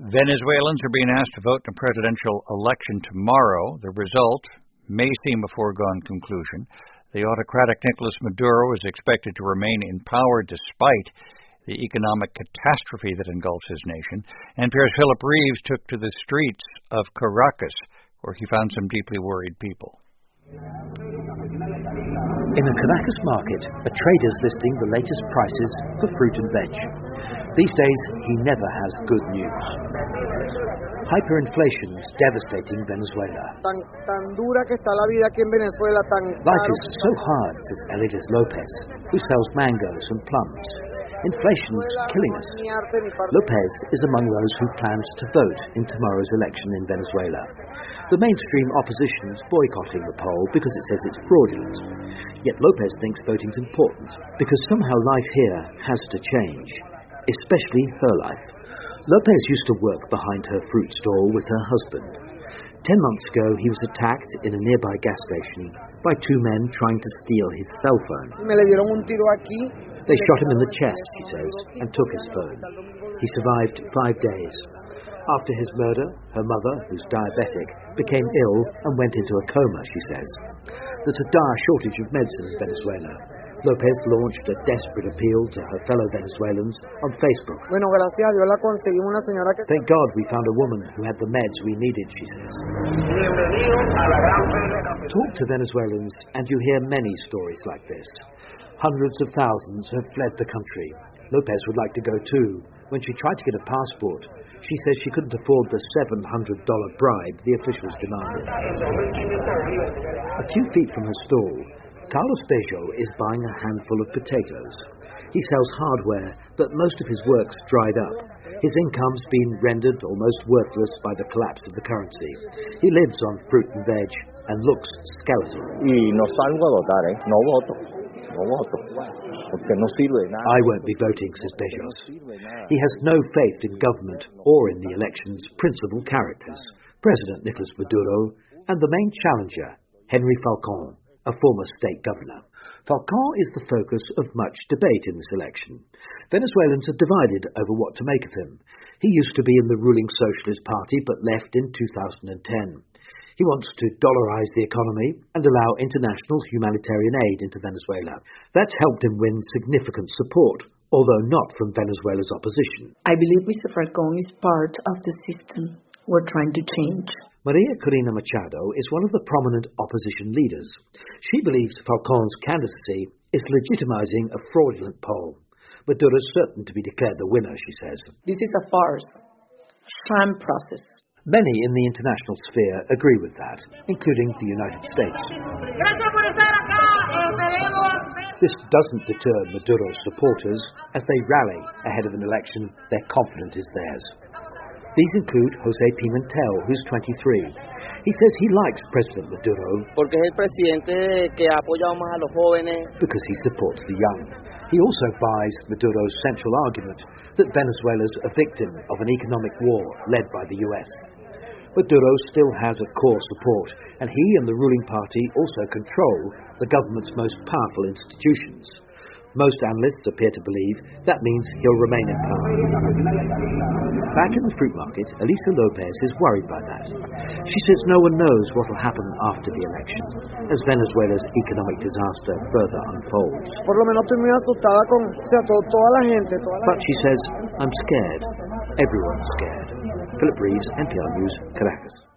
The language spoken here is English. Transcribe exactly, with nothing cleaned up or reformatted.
Venezuelans are being asked to vote in a presidential election tomorrow. The result may seem a foregone conclusion. The autocratic Nicolas Maduro is expected to remain in power despite the economic catastrophe that engulfs his nation. N P R's Philip Reeves took to the streets of Caracas, where he found some deeply worried people. In a Caracas market, a trader's listing the latest prices for fruit and veg. These days, he never has good news. Hyperinflation is devastating Venezuela. Tan, tan dura que está la vida aquí en Venezuela, tan Life is so hard, says Elides Lopez, who sells mangoes and plums. Inflation's killing us. Lopez is among those who plans to vote in tomorrow's election in Venezuela. The mainstream opposition is boycotting the poll because it says it's fraudulent. Yet Lopez thinks voting's important because somehow life here has to change, especially her life. Lopez used to work behind her fruit stall with her husband. Ten months ago, he was attacked in a nearby gas station by two men trying to steal his cell phone. They shot him in the chest, she says, and took his phone. He survived five days. After his murder, her mother, who's diabetic, became ill and went into a coma, she says. There's a dire shortage of medicine in Venezuela. Lopez launched a desperate appeal to her fellow Venezuelans on Facebook. Thank God we found a woman who had the meds we needed, she says. Talk to Venezuelans and you hear many stories like this. Hundreds of thousands have fled the country. Lopez would like to go too. When she tried to get a passport, she says she couldn't afford the seven hundred dollars bribe the officials demanded. A few feet from her stall, Carlos Bejo is buying a handful of potatoes. He sells hardware, but most of his work's dried up. His income's been rendered almost worthless by the collapse of the currency. He lives on fruit and veg and looks skeletal. I won't be voting, says Bejos. He has no faith in government or in the election's principal characters, President Nicolas Maduro and the main challenger, Henry Falcón, a former state governor. Falcón is the focus of much debate in this election. Venezuelans are divided over what to make of him. He used to be in the ruling Socialist Party but left in two thousand ten. He wants to dollarize the economy and allow international humanitarian aid into Venezuela. That's helped him win significant support, although not from Venezuela's opposition. I believe Mister Falcón is part of the system we're trying to change. Maria Corina Machado is one of the prominent opposition leaders. She believes Falcón's candidacy is legitimizing a fraudulent poll. Maduro is certain to be declared the winner, she says. This is a farce, sham process. Many in the international sphere agree with that, including the United States. This doesn't deter Maduro's supporters as they rally ahead of an election they're confident is theirs. These include José Pimentel, who's twenty-three. He says he likes President Maduro because he supports the young. He also buys Maduro's central argument that Venezuela's a victim of an economic war led by the U S. Maduro still has a core support, and he and the ruling party also control the government's most powerful institutions. Most analysts appear to believe that means he'll remain in power. Back in the fruit market, Elisa Lopez is worried by that. She says no one knows what will happen after the election, as Venezuela's economic disaster further unfolds. But she says, I'm scared. Everyone's scared. Philip Reeves, N P R News, Caracas.